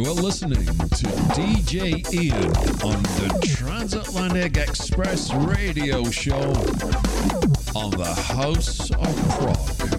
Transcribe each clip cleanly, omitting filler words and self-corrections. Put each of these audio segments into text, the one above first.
You are listening to DJ Ian on the Transatlantic Express Radio Show on the House of Prog.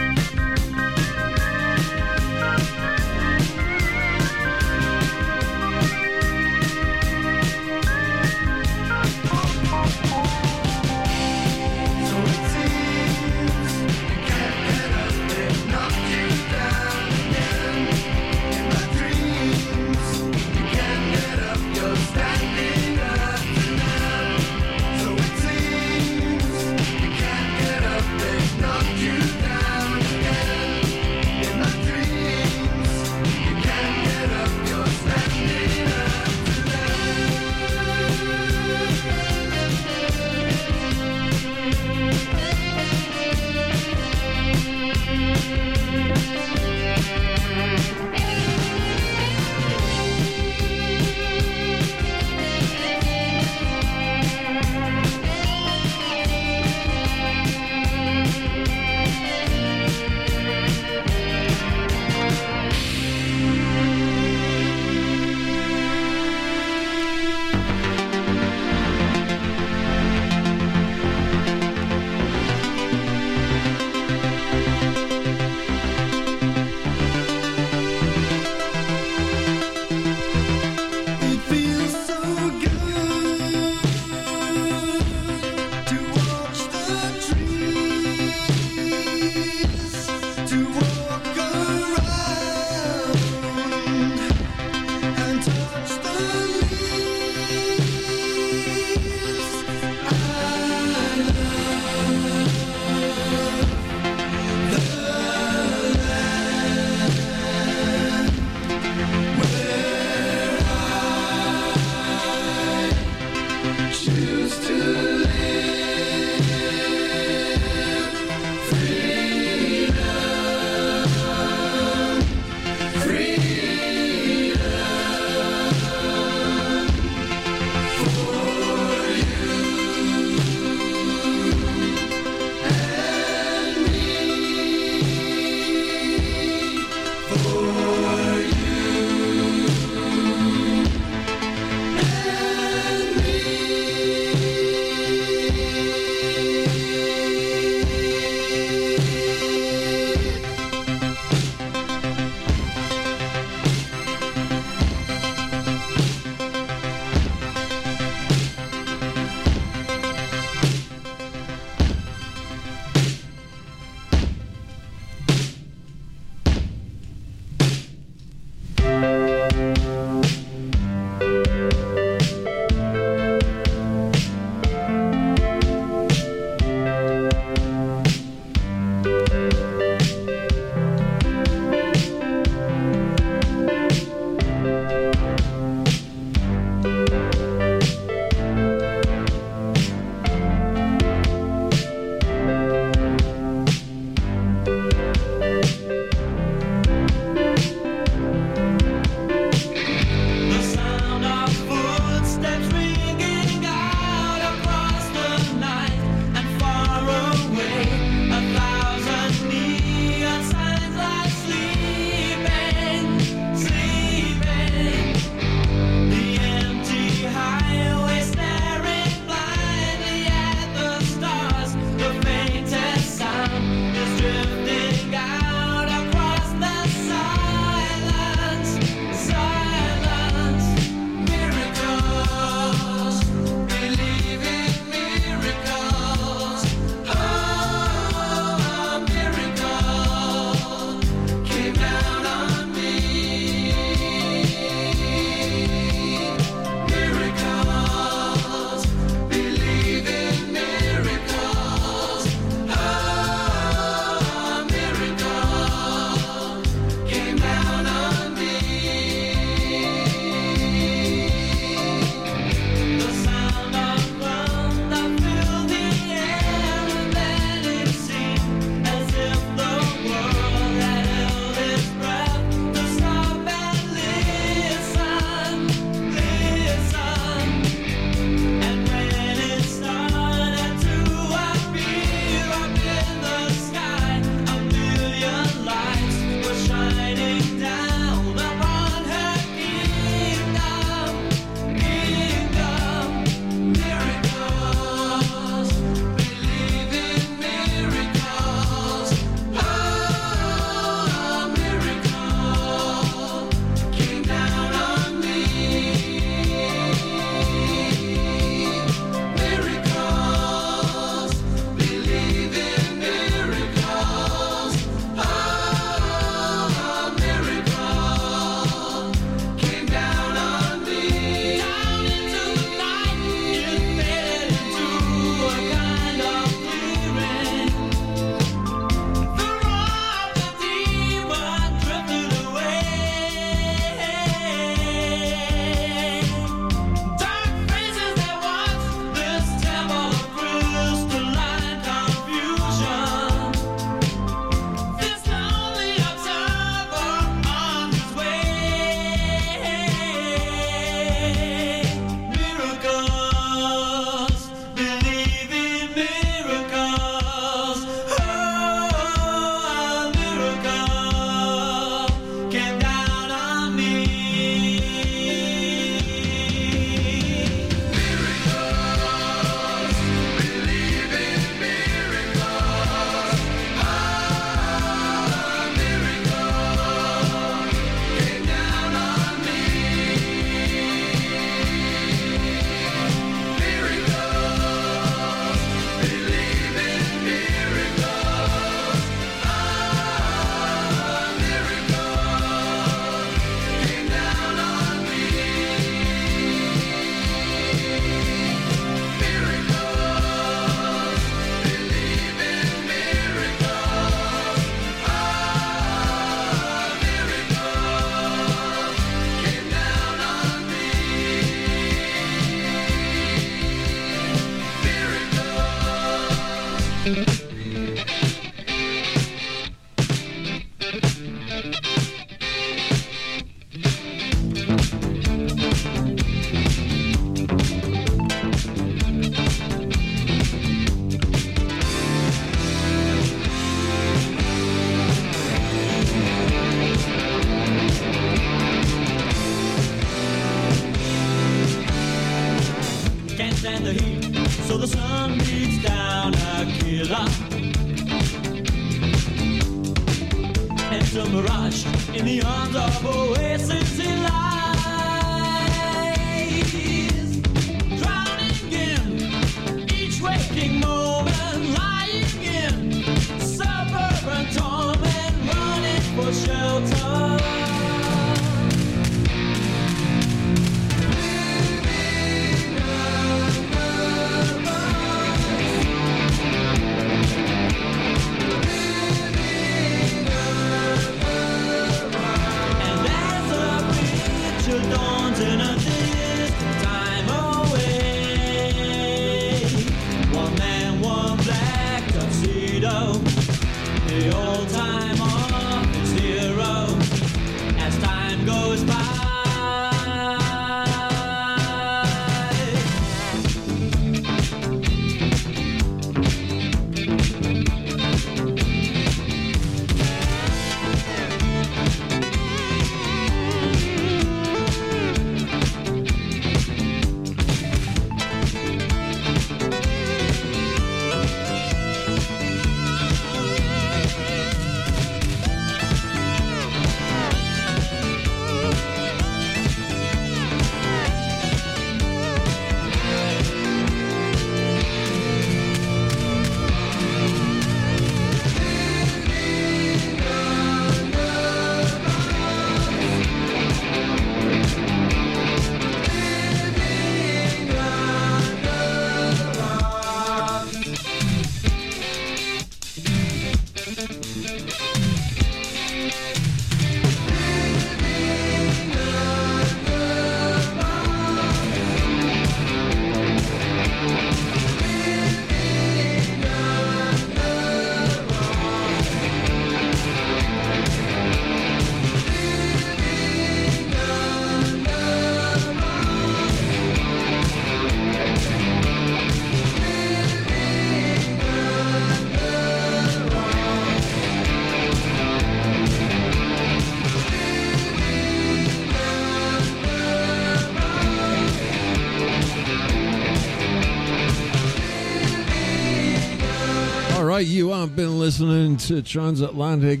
You have been listening to Transatlantic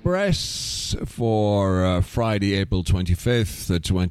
Express for Friday, April 25th,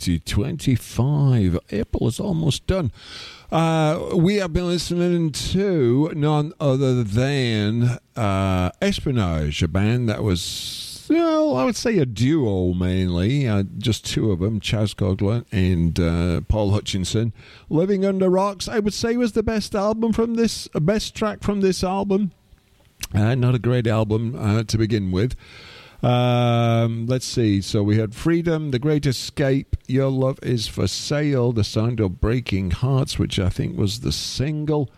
2025. April is almost done. We have been listening to none other than Espionage, a band that was, well, I would say a duo mainly, just two of them, Chas Coughlin and Paul Hutchinson. Living Under Rocks, I would say, was the best track from this album. Not a great album to begin with. Let's see. So we had Freedom, The Great Escape, Your Love Is For Sale, The Sound of Breaking Hearts, which I think was the single.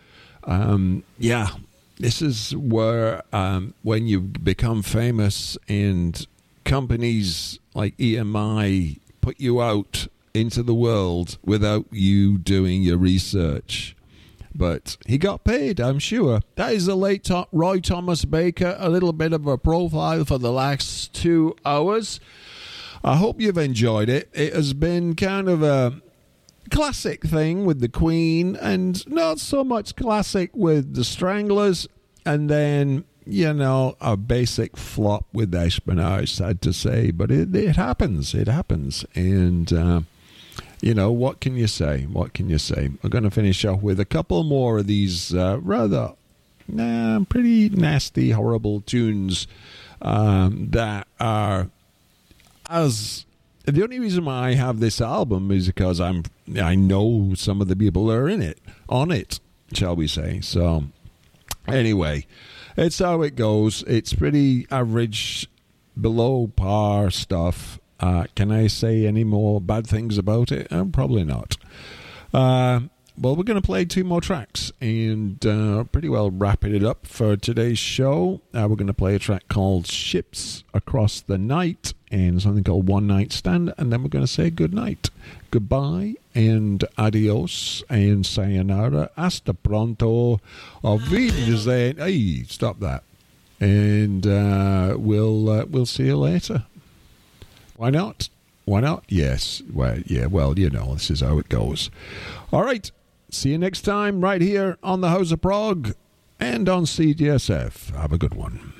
This is where when you become famous and companies like EMI put you out into the world without you doing your research. But he got paid, I'm sure. That is the late Roy Thomas Baker, a little bit of a profile for the last 2 hours. I hope you've enjoyed it. It has been kind of a classic thing with the Queen and not so much classic with the Stranglers. And then, you know, a basic flop with Espionage, sad to say. But it happens. It happens. And... you know, what can you say? What can you say? We're going to finish off with a couple more of these rather pretty nasty, horrible tunes that are as... The only reason why I have this album is because I know some of the people that are on it, shall we say. So, anyway, it's how it goes. It's pretty average, below par stuff. Can I say any more bad things about it? Probably not. well, we're going to play 2 more tracks and pretty well wrapping it up for today's show. We're going to play a track called Ships Across the Night and something called One Night Stand, and then we're going to say good night, goodbye, and adios, and sayonara, hasta pronto, auf Wiedersehen. Hey, stop that. And we'll see you later. Why not? Why not? Yes. Well, yeah, well, you know, this is how it goes. All right. See you next time right here on the House of Prog and on CJSF. Have a good one.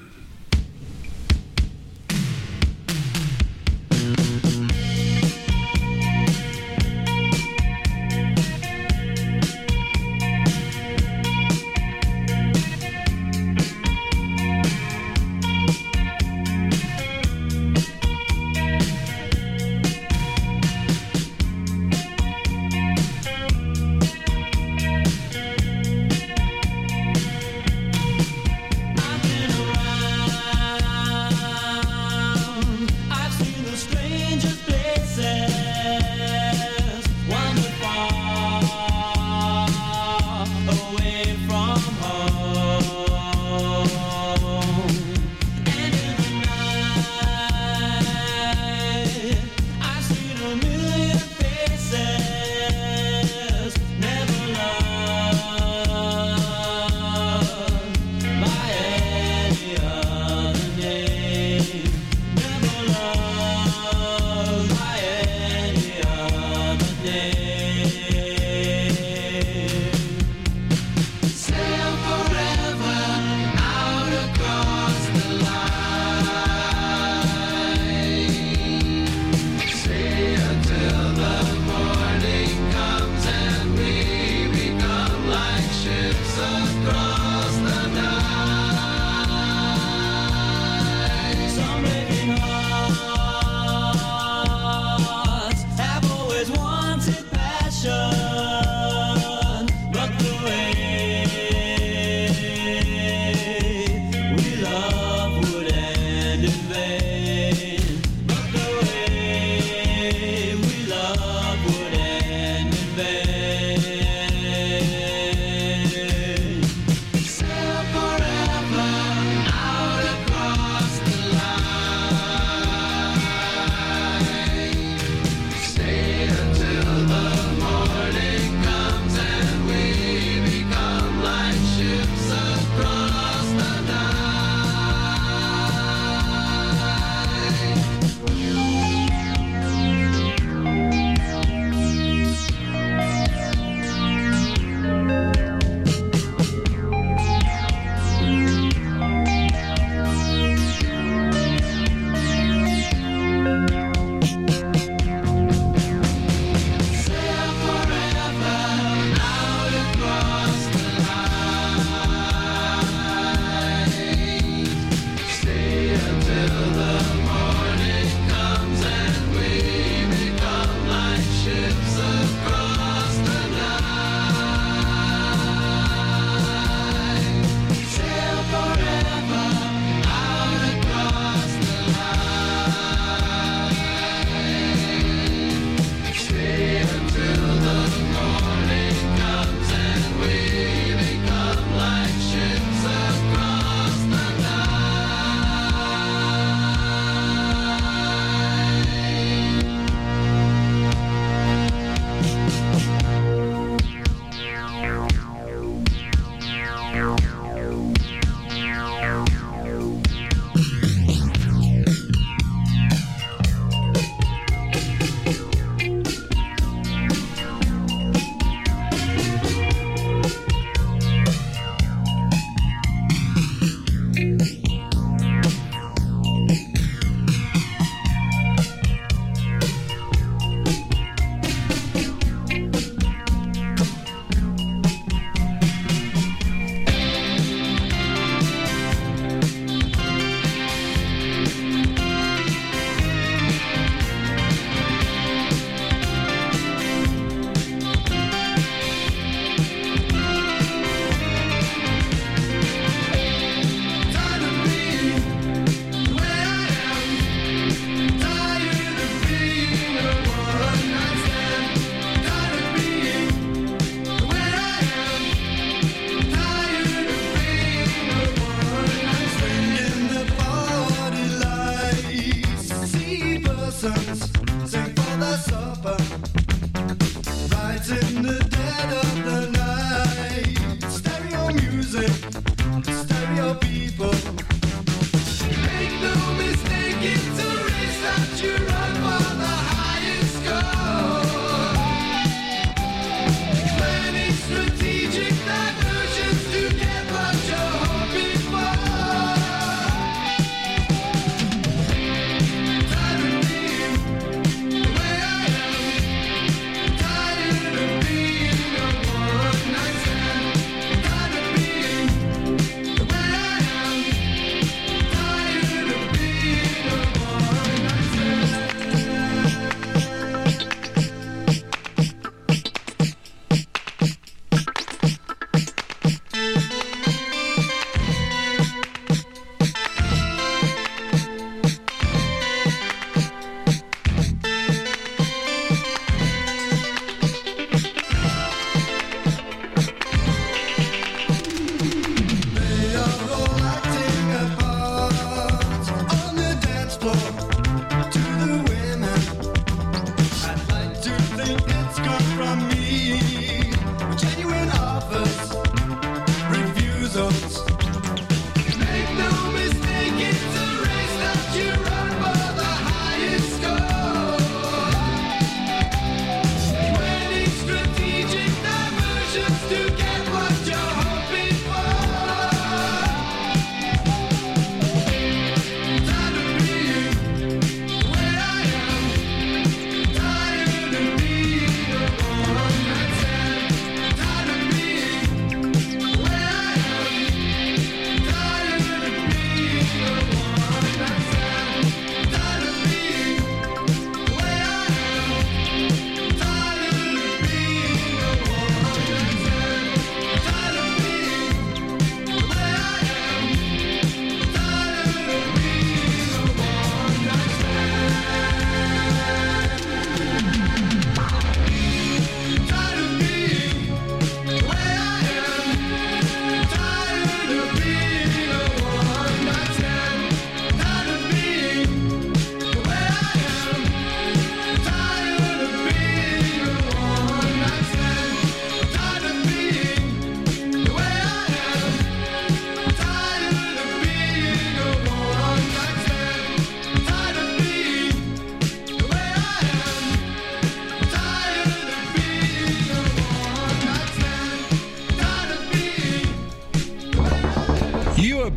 I've been around.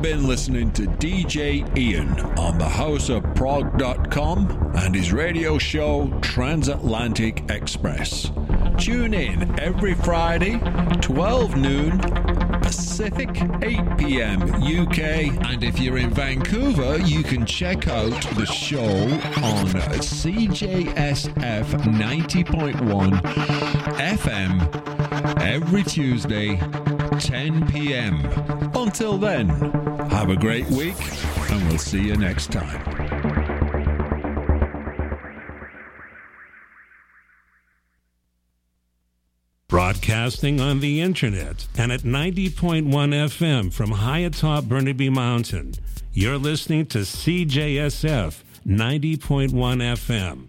been listening to DJ Ian on the houseofprog.com and his radio show Transatlantic Express. Tune in every Friday, 12 noon Pacific, 8 p.m. UK. And if you're in Vancouver, you can check out the show on CJSF 90.1 FM every Tuesday, 10 p.m. Until then, have a great week, and we'll see you next time. Broadcasting on the internet and at 90.1 FM from high atop Burnaby Mountain. You're listening to CJSF 90.1 FM.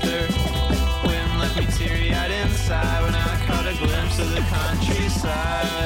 South